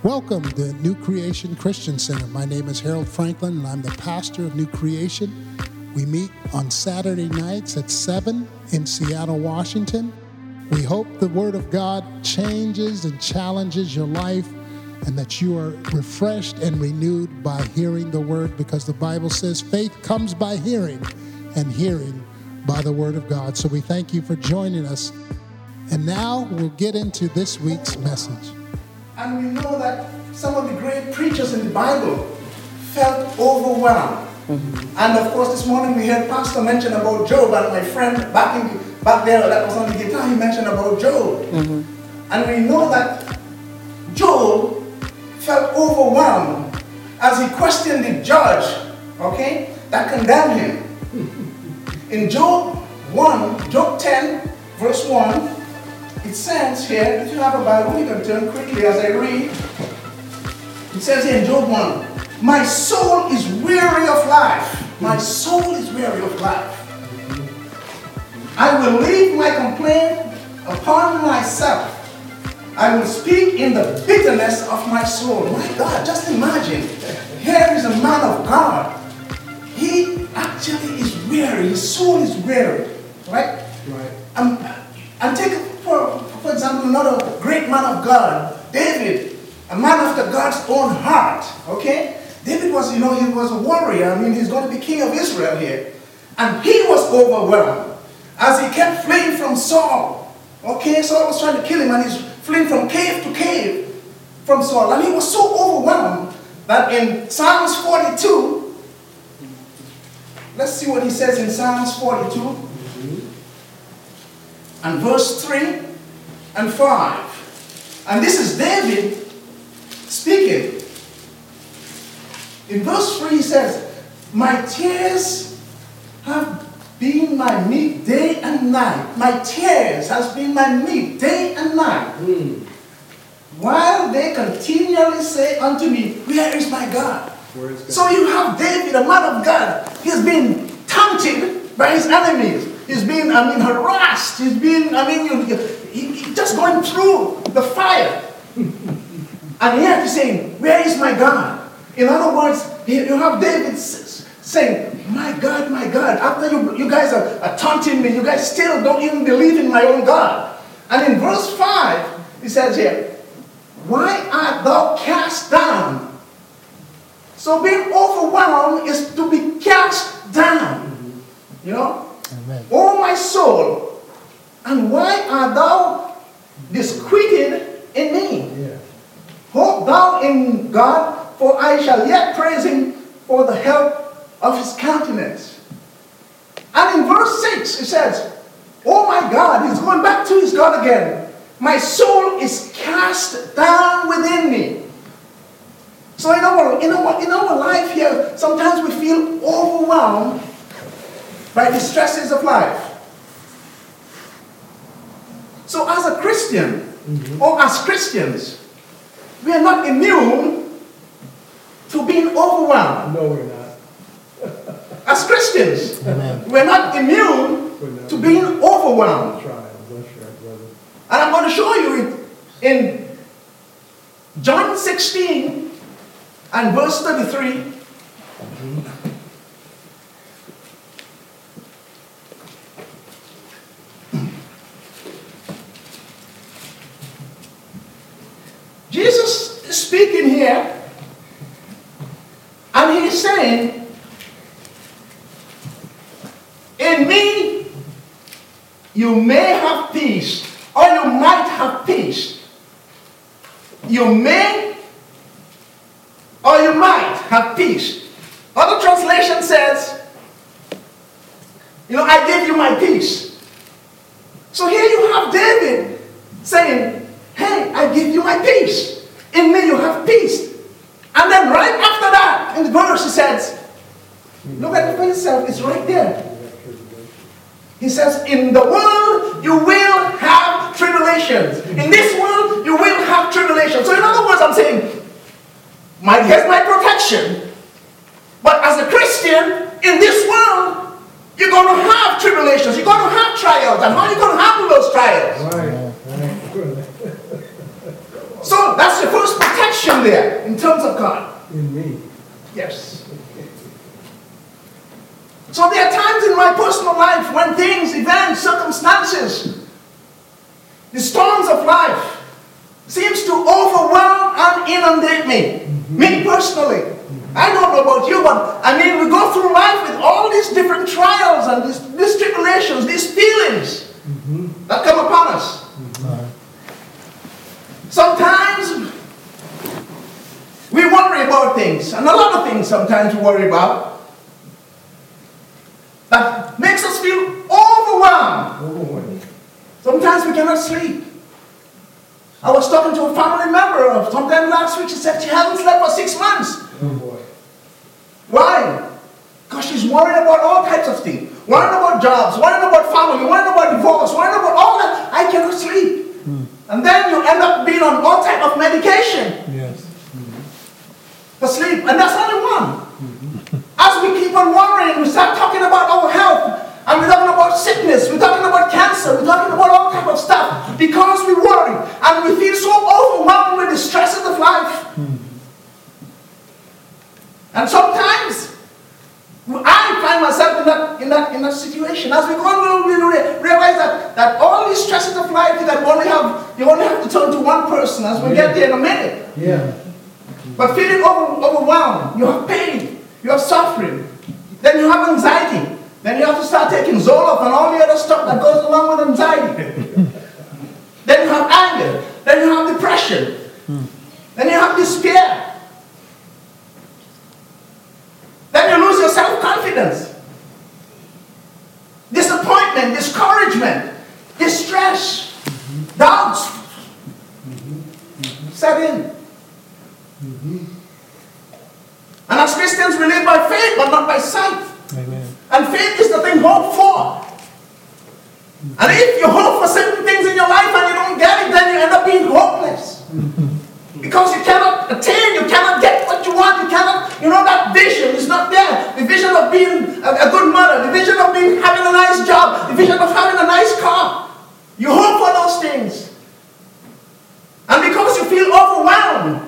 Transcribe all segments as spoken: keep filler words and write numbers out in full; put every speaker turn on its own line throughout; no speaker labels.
Welcome to New Creation Christian Center. My name is Harold Franklin, and I'm the pastor of New Creation. We meet on Saturday nights at seven in Seattle, Washington. We hope the Word of God changes and challenges your life, and that you are refreshed and renewed by hearing the Word, because the Bible says faith comes by hearing, and hearing by the Word of God. So we thank you for joining us. And now we'll get into this week's message.
And we know that some of the great preachers in the Bible felt overwhelmed. Mm-hmm. And of course, this morning we heard Pastor mention about Job, and my friend back in the, back there that was on the guitar, he mentioned about Job. Mm-hmm. And we know that Job felt overwhelmed as he questioned the judge, okay, that condemned him. In Job one, Job ten, verse one, it says here, if you have a Bible, you can turn quickly as I read. It says here in Job one, my soul is weary of life. My soul is weary of life. I will leave my complaint upon myself. I will speak in the bitterness of my soul. My God, just imagine. Here is a man of God. He actually is weary. His soul is weary. Right? Right. Um, and take, for, for example, another great man of God, David, a man after God's own heart. Okay? David was, you know, he was a warrior. I mean, he's going to be king of Israel here. And he was overwhelmed as he kept fleeing from Saul. Okay? Saul was trying to kill him, and he's fleeing from cave to cave from Saul. And he was so overwhelmed that in Psalms forty-two, let's see what he says in Psalms forty-two, mm-hmm. and verse three and five. And this is David speaking. In verse three he says, my tears have been my meat day and night. My tears has been my meat day and night. Mm. While they continually say unto me, where is my God? Where is God? So you have David, a man of God. He's been taunted by his enemies. He's been, I mean, harassed. He's been, I mean, you, he, he just going through the fire. And yet he's saying, where is my God? In other words, you have David saying, my God, my God, after you, you guys are, are taunting me, you guys still don't even believe in my own God. And in verse five, he says here, why art thou cast down? So being overwhelmed is to be cast down. You know? Amen. Oh my soul, and why art thou disquieted in me? Yeah. Hope thou in God, for I shall yet praise him for the help of his countenance. And in verse six it says, oh my God, he's going back to his God again. My soul is cast down within me. So in our, in our, in our life here, sometimes we feel overwhelmed by the stresses of life. So as a Christian, mm-hmm. or as Christians, we are not immune to being overwhelmed.
No, we're not.
As Christians,
Amen.
We're not immune we're not to being overwhelmed.
That's right. That's right, brother.
And I'm going to show you it in John sixteen and verse thirty-three. Mm-hmm. Jesus is speaking here, and he's saying, in me, you may have peace, or you might have peace. You may, or you might have peace. Other translation says, you know, I give you my peace. So here you have David saying, hey, I give you my peace. In me you have peace. And then right after that, in the verse he says, look at it for yourself, it's right there. He says, in the world you will have tribulations. In this world you will have tribulations. So in other words, I'm saying, my, here's my protection. But as a Christian, in this world, you're going to have tribulations. You're going to have trials. And how are you going to handle those trials?
Right.
So that's the first protection God.
In me.
Yes. So there are times in my personal life when things, events, circumstances, the storms of life seems to overwhelm and inundate me. Mm-hmm. Me personally. Mm-hmm. I don't know about you, but I mean, we go through life with all these different trials and these, these tribulations, these feelings mm-hmm. that come upon us. Mm-hmm. Sometimes we worry about things, and a lot of things sometimes we worry about, that makes us feel overwhelmed.
Overwhelmed.
Sometimes we cannot sleep. I was talking to a family member of sometime last week. She said she hasn't slept for six months.
Oh boy.
Why? Because she's worried about all types of things. Worried about jobs, worried about family, worried about divorce, worried about all that. I cannot sleep. Mm. And then you end up being on all type of medication.
Yes. Mm-hmm.
For sleep. And that's only one. As we keep on worrying, we start talking about our health, and we're talking about sickness, we're talking about cancer, we're talking about all type of stuff, because we worry, and we feel so overwhelmed with the stresses of life. Mm. And sometimes, I find myself in that, in that, in that situation. As we go on, we realize that, that all these stresses of life, that only have, you only have to turn to one person, as we get there in a minute.
Yeah.
But feeling over, overwhelmed, you have pain. You have suffering. Then you have anxiety. Then you have to start taking Zoloft and all the other stuff that goes along with anxiety. Then you have anger. Then you have depression. Hmm. Then you have despair. Then you lose your self-confidence. Disappointment, discouragement, distress, mm-hmm. doubts mm-hmm. set in. Mm-hmm. And as Christians, we live by faith, but not by sight. Amen. And faith is the thing hoped for. Mm-hmm. And if you hope for certain things in your life and you don't get it, then you end up being hopeless. Mm-hmm. Because you cannot attain, you cannot get what you want, you cannot, you know, that vision is not there. The vision of being a, a good mother, the vision of being having a nice job, the vision of having a nice car. You hope for those things. And because you feel overwhelmed,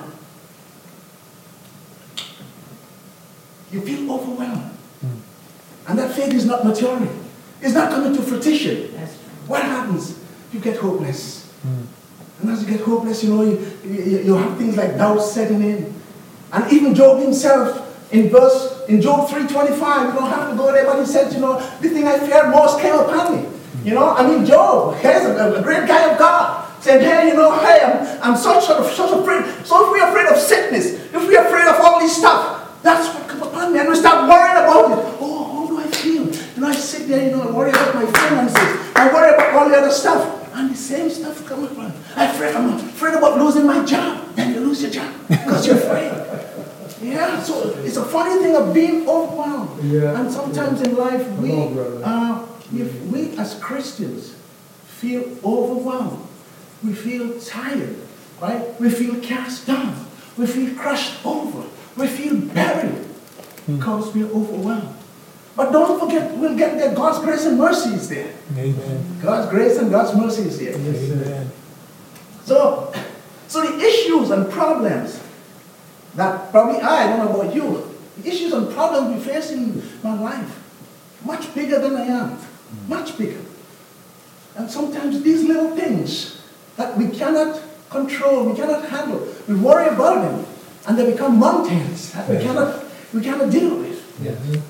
you feel overwhelmed. Mm. And that faith is not maturing. It's not coming to fruition. What happens? You get hopeless. Mm. And as you get hopeless, you know, you, you, you have things like doubt setting in. And even Job himself, in verse, in Job three twenty-five, you don't have to go there, but he said, you know, the thing I feared most came upon me. You know, I mean, Job, he's a, a great guy of God, saying, hey, you know, hey, I'm, I'm such, sort of, such afraid. So if we're afraid of sickness, if we're afraid of all this stuff, that's what comes upon me. And we start worrying about it. Oh, how do I feel? You know, I sit there, you know, and worry about my finances. I worry about all the other stuff. And the same stuff comes upon me. I'm afraid, I'm afraid about losing my job. Then you lose your job because you're afraid. Yeah, so it's a funny thing of being overwhelmed. Yeah. And sometimes in life, we, uh, if we as Christians feel overwhelmed, we feel tired, right? We feel cast down. We feel crushed over. We feel buried because we are overwhelmed. But don't forget, we'll get there. God's grace and mercy is there. Amen. God's grace and God's mercy is there. Amen. So, so the issues and problems that probably I, I don't know about you, the issues and problems we face in my life, much bigger than I am. Much bigger. And sometimes these little things that we cannot control, we cannot handle, we worry about them. And they become mountains that we cannot, we cannot deal with. Yes.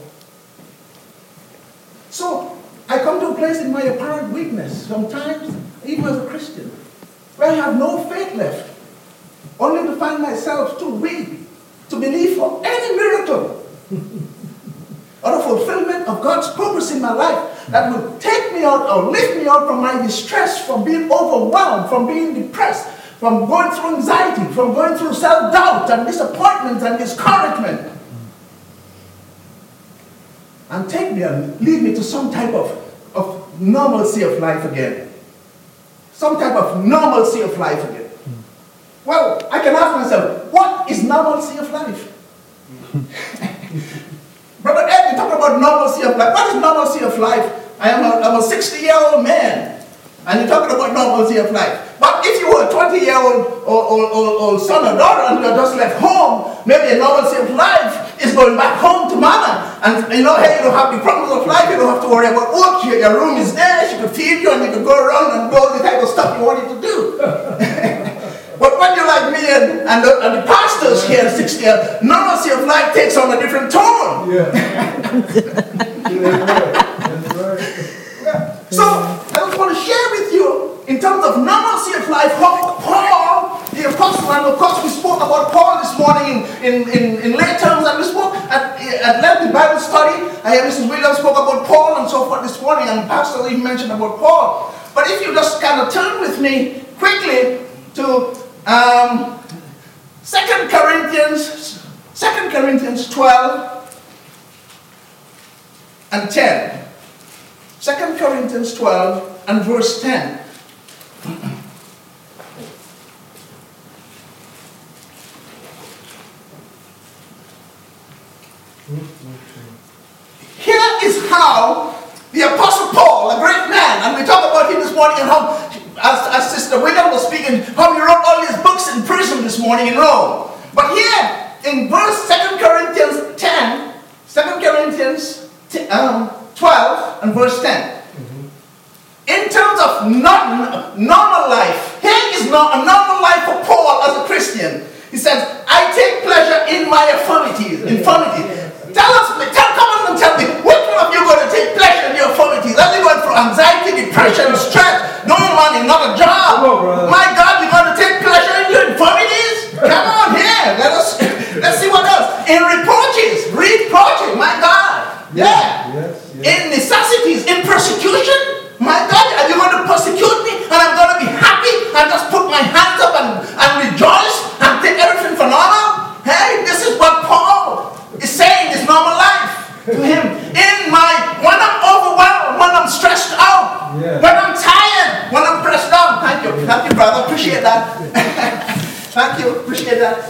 So, I come to a place in my apparent weakness, sometimes, even as a Christian, where I have no faith left, only to find myself too weak to believe for any miracle or the fulfillment of God's purpose in my life that will take me out or lift me out from my distress, from being overwhelmed, from being depressed, from going through anxiety, from going through self-doubt and disappointment and discouragement. And take me and lead me to some type of, of normalcy of life again. Some type of normalcy of life again. Well, I can ask myself, what is normalcy of life? Brother Ed, you talk about normalcy of life. What is normalcy of life? I am a, I'm a sixty-year-old man. And you're talking about normalcy of life. But if you were a twenty-year-old or, or, or, or son or daughter and you're just left home, maybe a normalcy of life is going back home to mama. And you know, hey, you don't have the problems of life, you don't have to worry about work. Your, your room is there, she could feed you and you can go around and do all the type of stuff you wanted to do. But when you're like me and, and, the, and the pastors here at sixty, normalcy of life takes on a different tone.
Yeah. That's right. That's right.
Yeah. So, I just want to share with you, in terms of normalcy of life, how Paul, the apostle, and of course we spoke about Paul this morning in, in, in, in lay terms, and we spoke at, at length in Bible study. I hear Missus Williams spoke about Paul and so forth this morning, and Pastor even mentioned about Paul. But if you just kind of turn with me quickly to um, Second Corinthians, Second Corinthians twelve and ten. Second Corinthians twelve and verse ten. Here is how the Apostle Paul, a great man, and we talked about him this morning and how, as, as Sister William was speaking, how he wrote all these books in prison this morning in Rome. But here, in verse Second Corinthians ten, Second Corinthians um, twelve and verse ten. Mm-hmm. In terms of non, normal life, here is not a normal life for Paul as a Christian. He says, I take pleasure in my infirmities. Infirmities. Tell us, tell, come on and tell me, which one of you going to take pleasure in your infirmities? Are you going through anxiety, depression, stress, no money, not a job?
On,
my God, you're going to take pleasure in your infirmities? Come on here. Let us, let's see what else. In reproaches, reproaching, my God. Yeah.
Yes, yes.
In necessities, in persecution, my God, are you going to persecute me? And I'm going to be happy and just put my hands up and, and rejoice and take everything for normal? Hey, this is what Paul is saying is normal life to him. In my, when I'm overwhelmed, when I'm stressed out, yeah. when I'm tired, when I'm pressed down. Thank you. Thank you, brother. Appreciate that. Thank you. Appreciate that.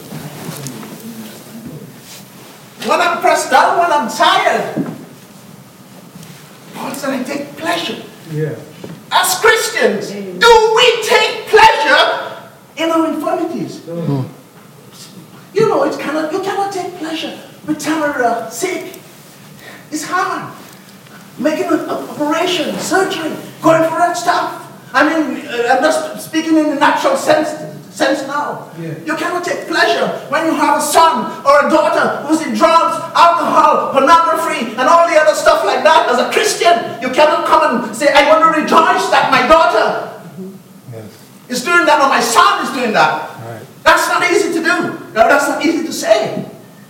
When I'm pressed down, when I'm tired, Paul said, I take pleasure.
Yeah.
As Christians, do we take pleasure in our infirmities? Mm-hmm. You know, it's cannot, you cannot take pleasure with Tamara sick. It's hard. Making an operation, surgery, going for that stuff. I mean, I'm just speaking in the natural sense, sense now. Yeah. You cannot take pleasure when you have a son or a daughter who's in drugs, alcohol, pornography, and all the other stuff like that. As a Christian, you cannot come and say, I want to rejoice that my daughter yes. is doing that or my son is doing that. Right. That's not easy to do. No, that's not easy to say.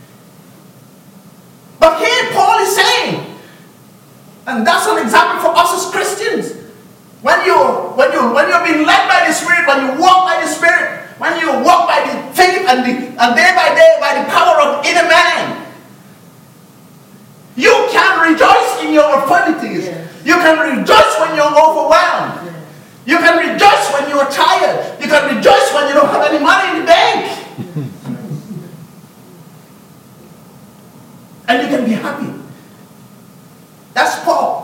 But here Paul is saying, and that's an example for us as Christians. When you when you when you're being led by the Spirit, when you walk by the Spirit, when you walk by the faith and the and day by day by the power of inner man, you can rejoice in your infirmities. Yeah. You can rejoice when you're overwhelmed. Yeah. You can rejoice when you're tired. You can rejoice when you don't have any money in the bank. And you can be happy. That's Paul.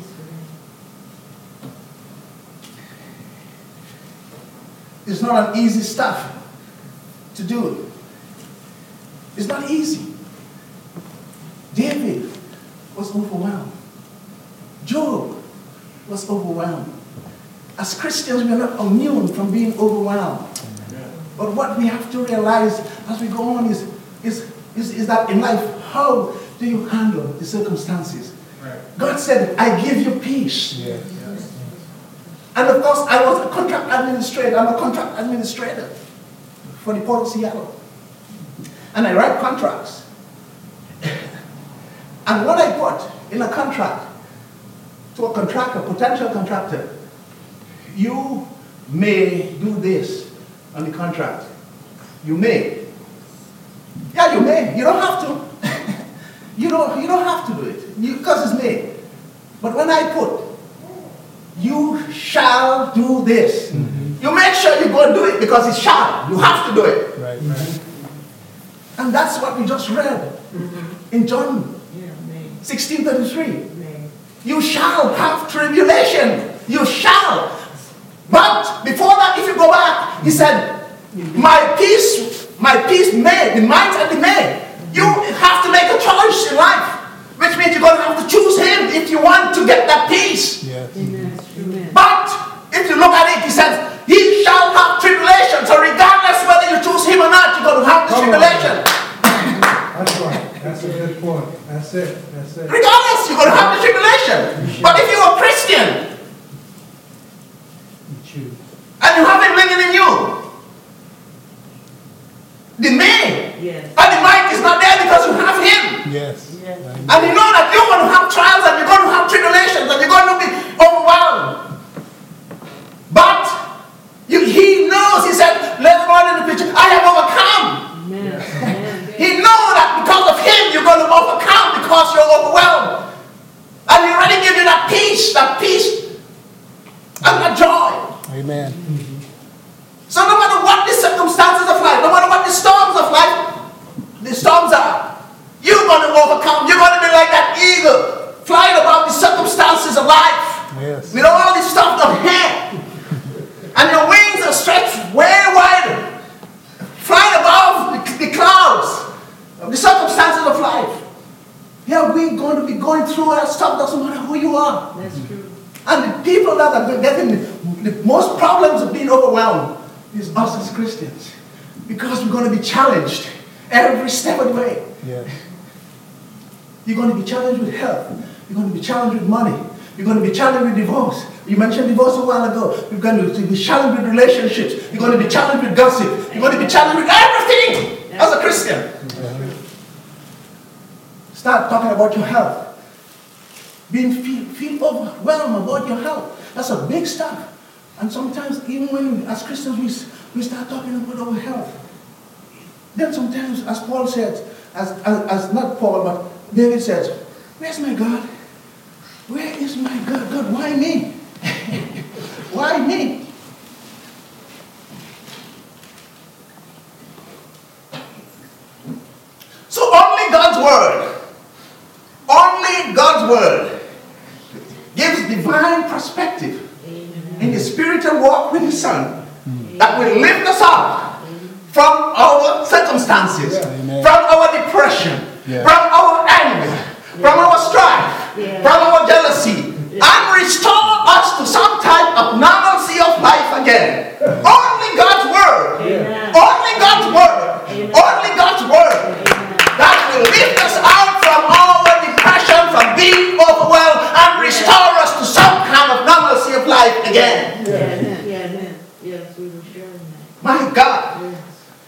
It's not an easy stuff to do. It's not easy. David was overwhelmed. Job was overwhelmed. As Christians, we are not immune from being overwhelmed. But what we have to realize as we go on is, is, is, is that in life, how do you handle the circumstances? Right. God said, I give you peace. Yeah. Yes. And of course, I was a contract administrator. I'm a contract administrator for the Port of Seattle. And I write contracts. And what I put in a contract to a contractor, potential contractor, you may do this on the contract. You may. Yeah, you may. You don't have to. you don't. You don't have to do it you, because it's may. But when I put, you shall do this. Mm-hmm. You make sure you go and do it because it's shall. You have to do it. Right. Right. And that's what we just read mm-hmm. in John yeah, sixteen thirty-three. May. You shall have tribulation. You shall. But before that, if you go back, he said, my peace, my peace made, the might and the made. You have to make a choice in life, which means you're going to have to choose him if you want to get that peace.
Yes.
Amen.
But if you look at it, he says, he shall have tribulation. So regardless whether you choose him or not, you're going to have the tribulation.
That's right. That's a good point. That's it. That's it.
Regardless, you're going to have the tribulation. But if you're a Christian,
You choose.
and you have him living in you, the may
Yes.
and the might is not there because you have him.
Yes.
Yes.
And you know that you're going to have trials and you're going to have tribulations and you're going to be overwhelmed. But you, he knows, he said, later on in the picture, I have overcome.
Amen. Amen.
He knows that because of him, you're going to overcome because you're overwhelmed. And he already give you that peace, that peace and that joy.
Amen.
So no matter what the circumstances of life, no matter what the storms of life, the storms are, you're going to overcome. You're going to be like that eagle, flying above the circumstances of life.
Yes.
With all this stuff of hair. And your wings are stretched way wider, flying above the, the clouds of the circumstances of life. Yeah, we're going to be going through that stuff, doesn't matter who you are.
That's true.
And the people that are getting the, the most problems of being overwhelmed is us as Christians. Because we're going to be challenged every step of the way.
Yes.
You're going to be challenged with health. You're going to be challenged with money. You're going to be challenged with divorce. You mentioned divorce a while ago. You're going to be challenged with relationships. You're going to be challenged with gossip. You're going to be challenged with everything as a Christian. Start talking about your health. Being feel, feel overwhelmed about your health. That's a big stuff. And sometimes even when as Christians we, we start talking about our health. Then sometimes, as Paul says, as, as, as not Paul, but David says, where's my God? Where is my God? God, why me? Why me? So only God's word, only God's word gives divine perspective in the spiritual walk with his Son that will lift us up from our circumstances,
Amen.
from our depression,
Yeah.
from our anger, from our strife,
Yeah.
from our jealousy, and restore us to some type of normalcy of life again. Only God's word,
Amen.
only God's word,
Amen.
only God's word that will lift us out from our depression, from being overwhelmed, and restore us to some kind of normalcy of life again.
Yes. Yes. Yes. We were sharing that.
My God.
Yes.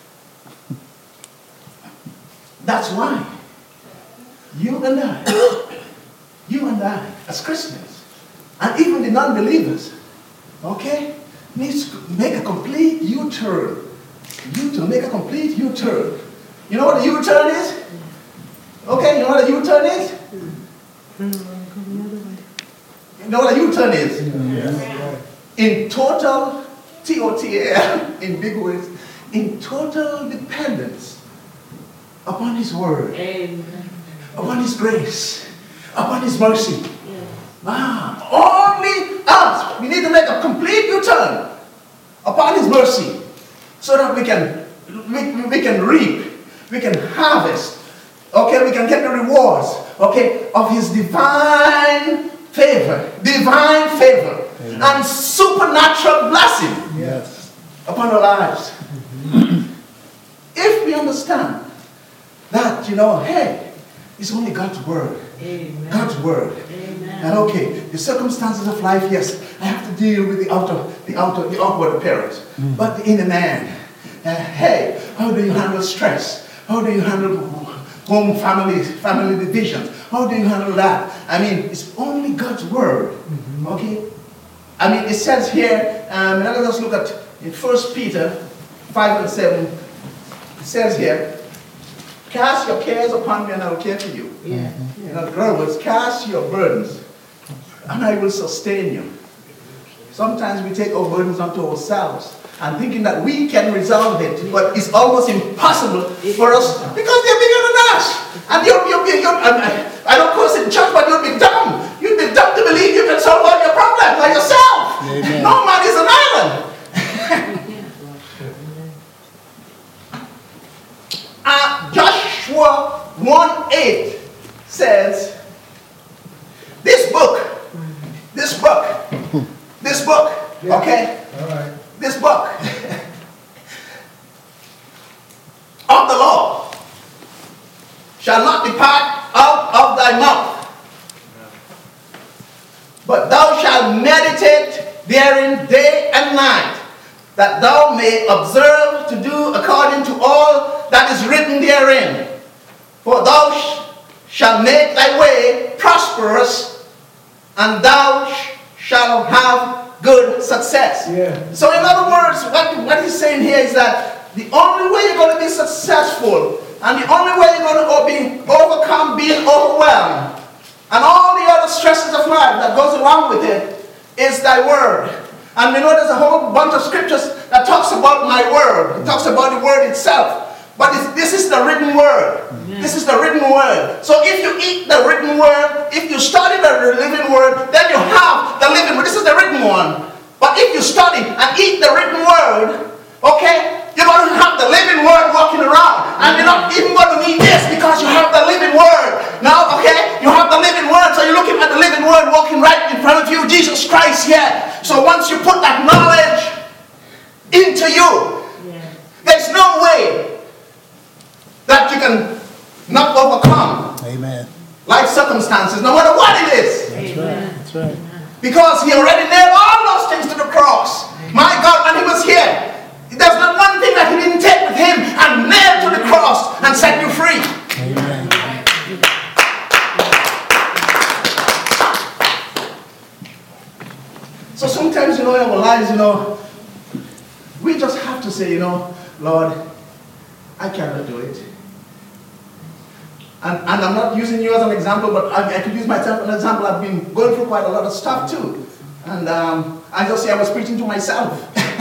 That's why you and I, you and I, as Christians, and even the non-believers, okay, needs to make a complete U-turn. You to make a complete U-turn. You know what a U-turn is? Okay, you know what a U-turn is? You know what a U-turn is?
Yes.
In total, T O T A L, in big words, in total dependence upon his word,
Amen.
upon his grace, upon his mercy.
Yes.
Ah, only us. We need to make a complete U-turn upon his mercy so that we can we, we can reap, we can harvest, okay, we can get the rewards, okay, of his divine favor, divine favor,
Amen.
and supernatural blessing
Yes.
upon our lives. If we understand that, you know, hey, it's only God's word.
Amen.
God's word.
Amen.
And okay, the circumstances of life, yes, I have to deal with the outer, the outer, the outward appearance. But the inner man, uh, hey, how do you handle stress? How do you handle home, family, family divisions? How do you handle that? I mean, it's only God's word. Okay? I mean, it says here, um, let us look at in First Peter five and seven. It says here, cast your cares upon me and I will care for you.
Yeah.
In other words, cast your burdens and I will sustain you. Sometimes we take our burdens onto ourselves and thinking that we can resolve it, but it's almost impossible for us because they're bigger than us. And you'll, you'll be, you'll, I don't curse in church, but you'll be dumb. You'll be dumb to believe you can solve all your problems by yourself.
Amen.
No man is an island. uh, Joshua one eight says, this book, this book, this book, okay?
All right.
This book of the law shall not depart out of thy mouth, but thou shalt meditate therein day and night, that thou may observe to do according to all that is written therein. For thou sh shalt make thy way prosperous, and thou sh shalt have good success.
Yeah.
So in other words, what, what he's saying here is that the only way you're going to be successful, and the only way you're going to be overcome being overwhelmed, and all the other stresses of life that goes along with it, is thy word. And we know there's a whole bunch of scriptures that talks about my word. It talks about the word itself. But it's, this is the written word.
Yeah.
This is the written word. So if you eat the written word, if you study the living word, then you have the living word. This is the written one. But if you study and eat the written word, okay, you're going to have the living word walking around. And you're not even going to need this because you have the living word. Now, okay, you have the living word. So you're looking at the living word walking right in front of you, Jesus Christ here. So once you put that knowledge into you,
Yeah.
there's no way that you can not overcome
Amen.
life circumstances, no matter what it is.
That's
Amen.
right. That's right.
Because he already nailed all those things to the cross. My God, when he was here, there's not one thing that he didn't take with him and nail to the cross and set you free.
Amen.
So sometimes, you know, in our lives, you know, we just have to say, you know, Lord, I cannot do it. And, and I'm not using you as an example, but I, I could use myself as an example. I've been going through quite a lot of stuff too. And um, I just say I was preaching to myself.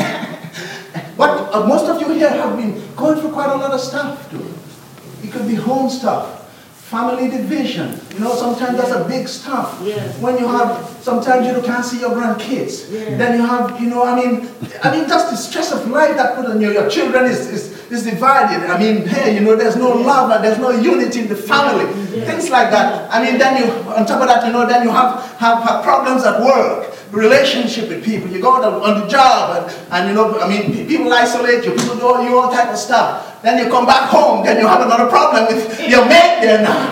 But uh, most of you here have been going through quite a lot of stuff too. It could be home stuff, family division. You know, sometimes that's a big stuff.
Yes.
When you have, sometimes you can't see your grandkids.
Yeah.
Then you have, you know, I mean, I mean, just the stress of life that put on you. Your children is, is, is divided. I mean, hey, you know, there's no love and there's no unity in the family.
Yeah.
Things like that. I mean, then you, on top of that, you know, then you have, have, have problems at work. Relationship with people, you go on the, on the job, and, and you know, I mean, people isolate you, people do all, you all type of stuff. Then you come back home, then you have another problem with your mate there now.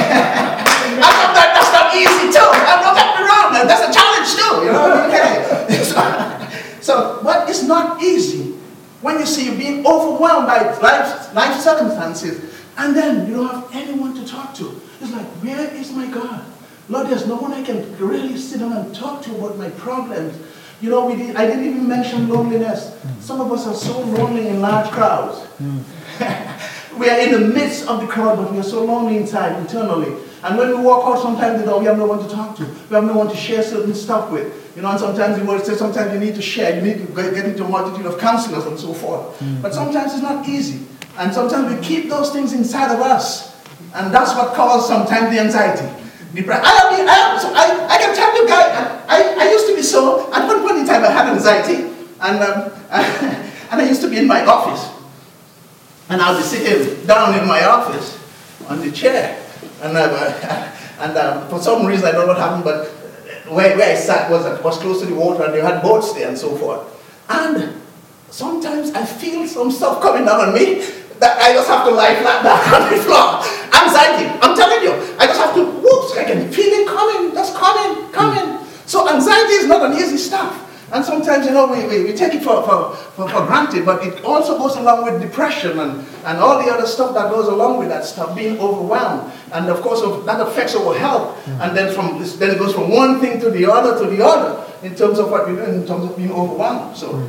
And sometimes that's not easy too. And don't get me wrong, that's a challenge too, you know, okay. So, so, but it's not easy when you see you being overwhelmed by life, life circumstances, and then you don't have anyone to talk to. It's like, where is my God? Lord, there's no one I can really sit down and talk to about my problems. You know, we did, I didn't even mention loneliness. Mm. Some of us are so lonely in large crowds. Mm. We are in the midst of the crowd, but we are so lonely inside, internally. And when we walk out, sometimes you know, we have no one to talk to. We have no one to share certain stuff with. You know, and sometimes you will say, sometimes you need to share. You need to get into a multitude of counselors and so forth. Mm. But sometimes it's not easy. And sometimes we keep those things inside of us. And that's what causes sometimes the anxiety. I mean, I, so I, I can tell you guys, I, I used to be so, at one point in time I had anxiety, and, um, and I used to be in my office, and I'll be sitting down in my office on the chair, and, uh, and um, for some reason, I don't know what happened, but where, where I sat was, was close to the water, and they had boats there and so forth, and sometimes I feel some stuff coming down on me, that I just have to lie flat down on the floor. Anxiety, I'm telling you, I just have to, whoops, I can feel it coming, just coming, coming. So anxiety is not an easy stuff. And sometimes, you know, we, we, we take it for, for, for, for granted, but it also goes along with depression and, and all the other stuff that goes along with that stuff, being overwhelmed. And of course, that affects our health. And then from this, then it goes from one thing to the other to the other in terms of what we're doing, in terms of being overwhelmed. So.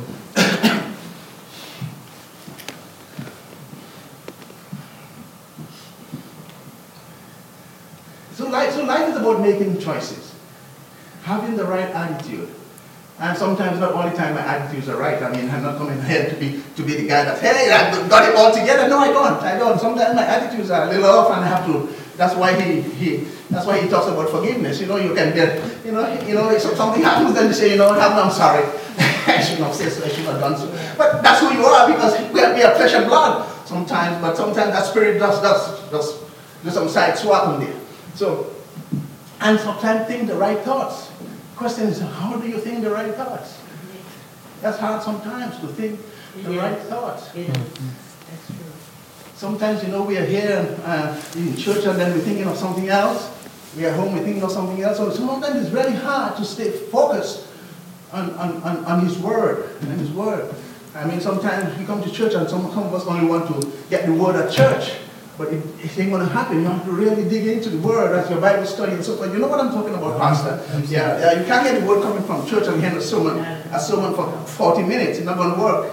So life, so life is about making choices, having the right attitude. And sometimes, not all the time, my attitudes are right. I mean, I'm not coming here to be to be the guy that, hey, I've got it all together. No, I don't. I don't. Sometimes my attitudes are a little off, and I have to, That's why he, he that's why he talks about forgiveness. You know, you can get, you know, you know, if something happens, then you say, you know, I'm sorry. I should not say so, I should not have done so. But that's who you are, because we are, we are flesh and blood sometimes, but sometimes that spirit does does does do some side swapping there. So, and sometimes think the right thoughts. Question is, how do you think the right thoughts? That's hard sometimes to think the
Yeah.
right thoughts.
It is. That's true.
Sometimes, you know, we are here uh, in church and then we're thinking of something else. We are home, we're thinking of something else. So sometimes it's very hard to stay focused on, on, on, on His Word, on His Word. I mean, sometimes we come to church and some, some of us only want to get the Word at church. But it, it ain't going to happen. You have to really dig into the Word as your Bible study and so forth. You know what I'm talking about, Pastor? Yeah, yeah, you can't get the Word coming from church and hear a sermon, a sermon for forty minutes. It's not going to work.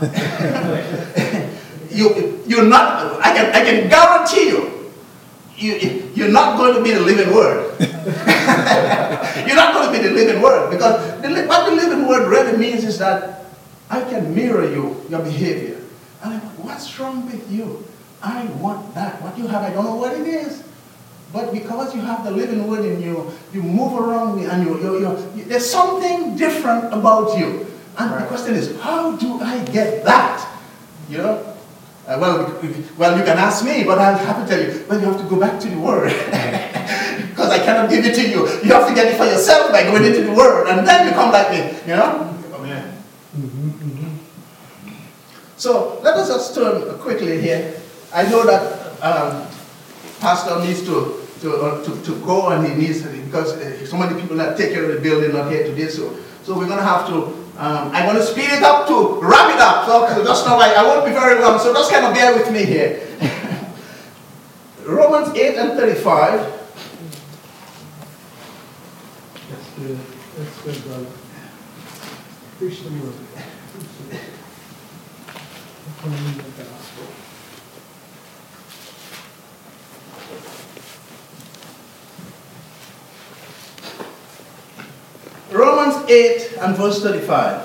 you, you're not, I can, I can guarantee you, you, you're not going to be the living Word. You're not going to be the living Word. Because the, what the living Word really means is that I can mirror you, your behavior. And I'm like, what's wrong with you? I want that. What you have, I don't know what it is. But because you have the living Word in you, you move around and you, you, you, you there's something different about you. And right. The question is, how do I get that? You know? Uh, well, well, you can ask me, but I'll have to tell you, well, you have to go back to the Word. Because I cannot give it to you. You have to get it for yourself by going into the Word, and then you come like me. You know? Amen. Mm-hmm, mm-hmm. So, let us just turn quickly here. I know that um, Pastor needs to to, uh, to to go, and he needs, because uh, so many people that take care of the building not here today. So so we're gonna have to. Um, I'm gonna speed it up to wrap it up. So, so just now I, I won't be very long. So just kind of bear with me here. Romans eight and thirty-five.
That's good. That's good, brother. Preach the word. Preach the gospel.
Romans eight and verse thirty-five.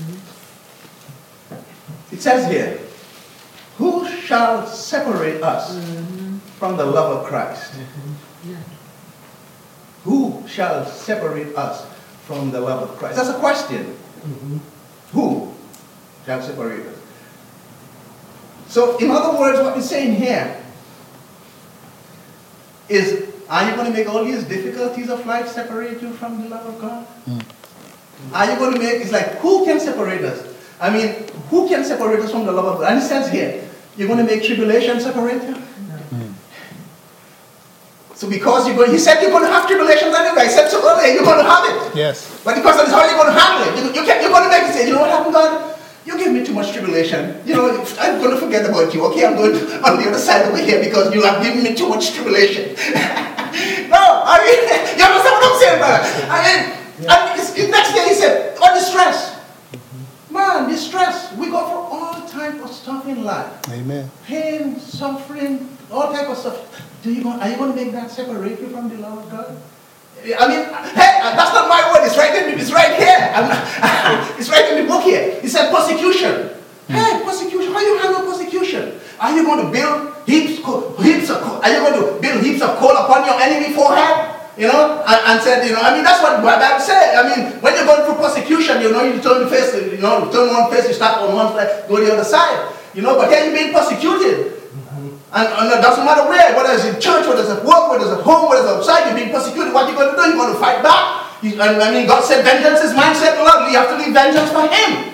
Mm-hmm. It says here, who shall separate us mm-hmm. from the love of Christ? Mm-hmm. Yeah. Who shall separate us from the love of Christ? That's a question. Mm-hmm. Who shall separate us? So, in other words, what he's saying here is, are you going to make all these difficulties of life separate you from the love of God? Mm. Are you going to make, it's like, who can separate us? I mean, who can separate us from the love of God? And it says here, you're going to make tribulation separate you? Mm. So because you're going, he said you're going to have tribulations anyway. I said so earlier, you're going to have it.
Yes.
But because that's how you're going to handle it. You, you can't, you're going to make it say, you know what happened, God? You give me too much tribulation. You know, I'm going to forget about you. Okay, I'm going to, on the other side over here because you have given me too much tribulation. No, I mean, you understand what I'm saying, brother? I mean, yeah. And it's, it's next day he said, oh, distress. Mm-hmm. Man, distress. We go through all type of stuff in life.
Amen. Pain,
suffering, all type of stuff. Do you go, are you going to make that separate you from the love of God? I mean, hey, that's not my word. It's right in, it's right here. It's right in the book here. It said persecution. Mm. Hey, persecution. How do you handle persecution? Are you going to build heaps, heaps of, are you going to build heaps of coal upon your enemy forehead? You know, and, and said, you know, I mean, that's what the Bible said. I mean, when you're going through persecution, you know, you turn the face, you know, turn one face, you start on one side, go the other side. You know, but here you're being persecuted. And, and it doesn't matter where, whether it's in church, whether it's at work, whether it's at home, whether it's outside, you're being persecuted. What are you going to do? You're going to fight back. You, I mean, God said vengeance is mine, said the Lord. You have to leave vengeance for Him.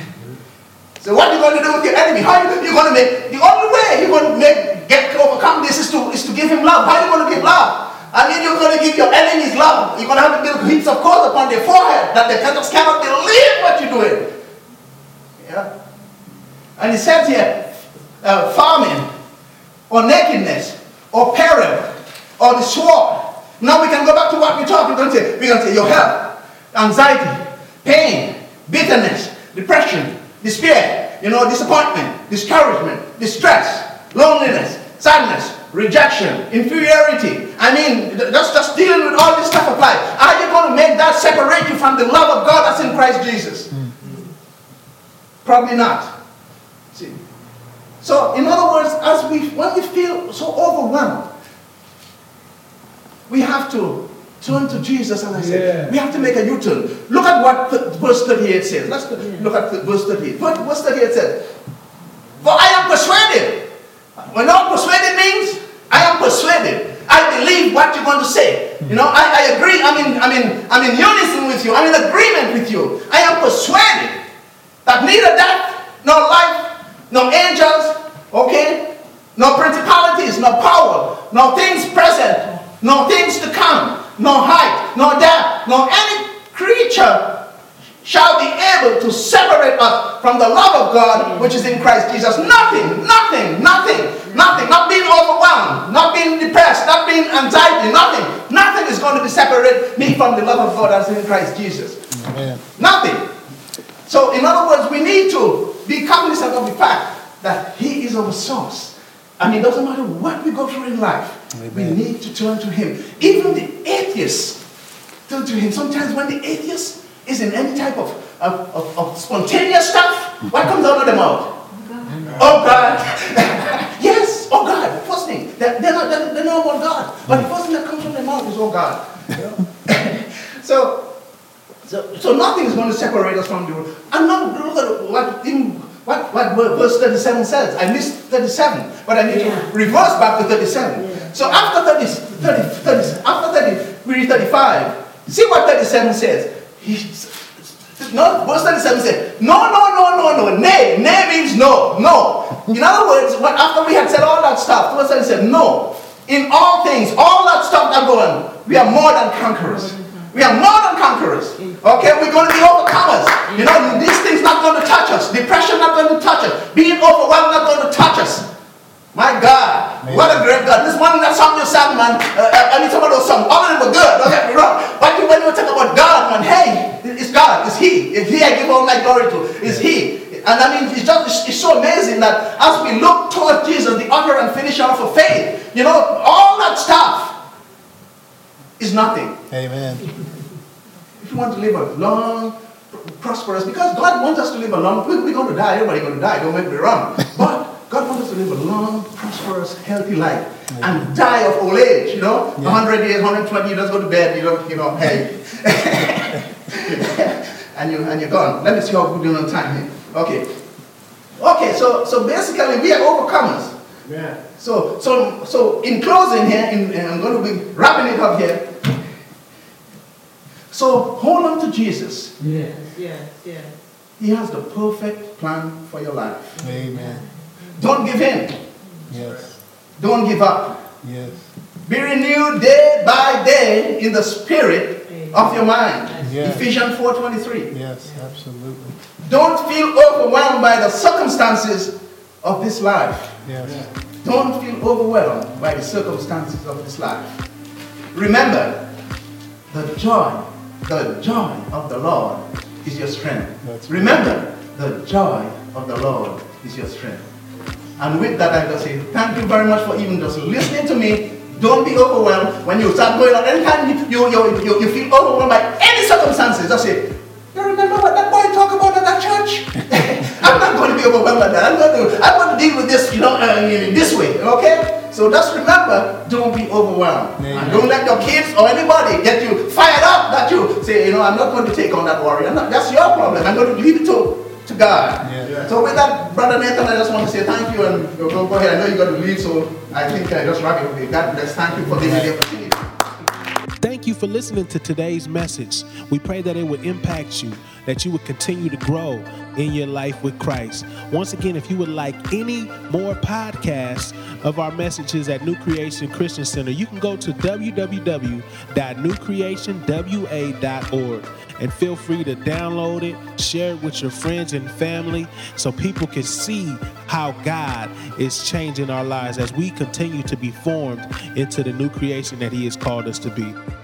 So what are you going to do with your enemy? How are you, you're going to make, the only way you're going to make, get overcome this is to, is to give him love. How are you going to give love? I mean, you're going to give your enemies love. You're going to have to build heaps of coals upon their forehead that they just cannot believe what you're doing. Yeah. And it says here, uh, famine, or nakedness, or peril, or the sword. Now we can go back to what we talked. We're going to say, we're going to say your health, anxiety, pain, bitterness, depression, despair, you know, disappointment, discouragement, distress, loneliness, sadness, rejection, inferiority. I mean, that's just dealing with all this stuff of life. Are you going to make that separate you from the love of God that's in Christ Jesus? Mm-hmm. Probably not. See. So, in other words, as we, when we feel so overwhelmed, we have to turn to Jesus, and I said,
Yeah.
we have to make a U-turn. Look at what th- verse thirty-eight says. Let's look at th- verse thirty-eight. Verse verse thirty-eight says, for I am persuaded. When all persuaded means, I am persuaded. I believe what you're going to say. You know, I, I agree. I'm in, I'm, in, I'm in unison with you. I'm in agreement with you. I am persuaded that neither death, nor life, nor angels, okay, nor principalities, nor power, nor things present, nor things to come, nor height, nor depth, nor any creature shall be able to separate us from the love of God which is in Christ Jesus. Nothing, nothing, nothing, nothing, not being overwhelmed, not being depressed, not being anxiety, nothing, nothing is going to be separate me from the love of God that's in Christ Jesus.
Amen.
Nothing. So in other words, we need to be cognizant of the fact that He is our source. And it doesn't matter what we go through in life,
Amen.
we need to turn to Him. Even the atheists turn to Him. Sometimes when the atheist is in any type of, of, of, of spontaneous stuff, what comes out of their mouth? Oh God. Yes, oh God. First thing, they're, they're not, they're, they know about God. But the first thing that comes from their mouth is oh God. so, so, so nothing is going to separate us from the world. And now look at what, in, what, what verse thirty-seven says. I missed thirty-seven, but I need
Yeah.
to reverse back to thirty-seven.
Yeah.
So after thirty, thirty, thirty, after thirty, we read thirty-five. See what thirty-seven says. He, no, verse thirty-seven says, no, no, no, no, no, nay, nay means no, no. In other words, what, after we had said all that stuff, verse thirty-seven, no. In all things, all that stuff that going, we are more than conquerors. We are more than conquerors. Okay, we're going to be overcomers. You know, these things not going to touch us. Depression not going to touch us. Being overwhelmed not going to touch us. My God,
Amen.
what a great God. This morning that song you sang, man, uh, I mean, some of those songs, all of them were good, don't get me wrong. But you, when you talk about God, man, hey, it's God, it's He. It's He I give all my glory to. It's He. And I mean, it's just, it's, it's so amazing that as we look towards Jesus, the author and finisher of our faith, you know, all that stuff is nothing.
Amen.
If you want to live a long, prosperous, because God wants us to live a long, we, we're going to die, everybody's going to die, don't make me wrong. But God wants us to live a long, prosperous, healthy life and die of old age, you know,
Yeah.
one hundred years, one hundred twenty, you just go to bed, you know, you know, hey. and, you, and you're gone. Let me see how we're doing on time here. Okay. Okay, so, so basically we are overcomers.
Yeah.
So, so, so in closing here, in, and I'm going to be wrapping it up here. So hold on to Jesus.
Yeah.
Yes, yes.
He has the perfect plan for your life.
Amen.
Don't give in.
Yes.
Don't give up.
Yes.
Be renewed day by day in the spirit of your mind.
Yes.
Ephesians four twenty-three.
Yes, absolutely.
Don't feel overwhelmed by the circumstances of this life.
Yes.
Don't feel overwhelmed by the circumstances of this life. Remember, the joy, the joy of the Lord is your strength.
That's right.
Remember, the joy of the Lord is your strength. And with that, I just say thank you very much for even just listening to me. Don't be overwhelmed when you start going on. Anytime you, you, you, you, you feel overwhelmed by any circumstances, just say, you remember what that boy talked about at that church? I'm not going to be overwhelmed by that. I'm going to, I'm going to deal with this, you know, uh, in this way, okay? So just remember, don't be overwhelmed.
Amen.
And don't let your kids or anybody get you fired up that you say, you know, I'm not going to take on that worry. I'm not, that's your problem. I'm going to leave it to, to God.
Yeah.
So with that, Brother Nathan, I just want to say thank you and go, go ahead. I know you're going to leave, so I think I just wrap it with God bless. Thank you for giving me the opportunity.
Thank you for listening to today's message. We pray that it would impact you, that you would continue to grow in your life with Christ. Once again, if you would like any more podcasts of our messages at New Creation Christian Center, you can go to w w w dot new creation w a dot org and feel free to download it, share it with your friends and family so people can see how God is changing our lives as we continue to be formed into the new creation that He has called us to be.